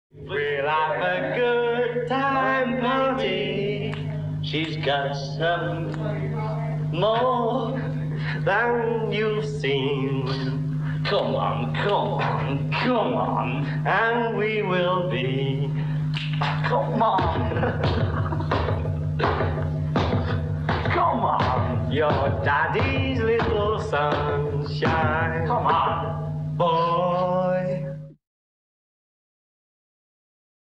We'll have a good time party. She's got some more than you've seen. Come on, come on, come on, and we will be. Come on. Come on. Your daddy's little sunshine. Come on. Boy.